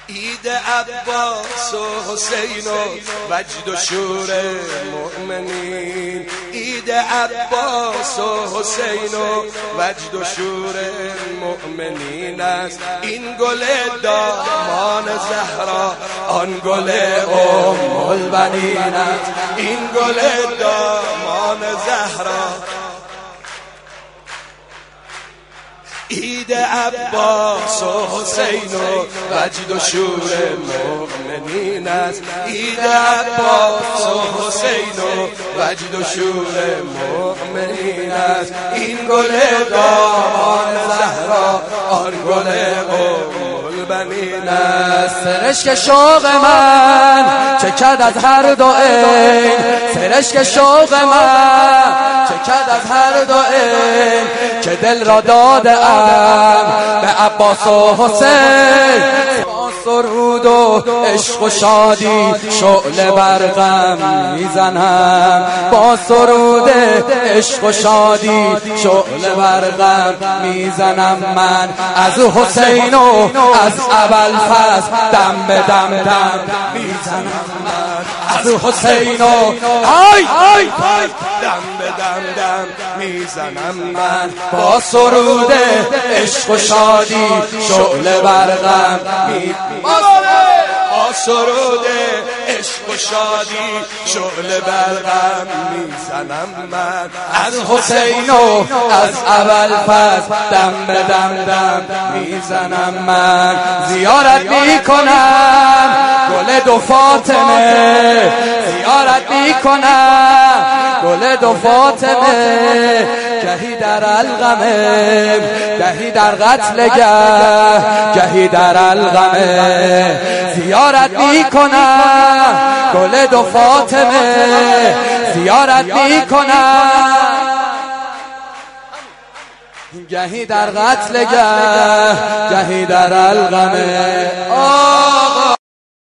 عید عباس و حسین و وجد و شور مؤمنین، عید عباس و حسین و وجد و شور مؤمنین است. این گل دامان زهرا آن گل ام البنین است. این گل دامان زهرا عید عباس و حسین و وجد و شور مؤمنین است. عید عباس و حسین و وجد و شور مؤمنین است. این گل دامان زهرا آن گل ام البنین است. سرشک شوق من چکد از هر دو عین، سرشک شوق من چکد از هر دو عین، که دل را داده به عباس و حسین. با سرود و عشق و شادی شعله بر غم میزنم، با سرود عشق و شادی شعله بر غم میزنم. من از حسین و از ابوالفضل دم به دم دم میزنم. من از حسین و دم به دم دم میزنم. من با سرود عشق و شادی شعله بر غم با سرود عشق و شادی شعله بر غم میزنم. من از حسین و از ابوالفضل دم به دم دم میزنم. من زیارت میکنم گل دو فاطمه، زیارت میکنم گل دو فاطمه، گهی در القمه گهی در قتلگه گهی در القمه. زیارت میکنم گل دو فاطمه، زیارت میکنم گهی در قتلگه گهی در القمه.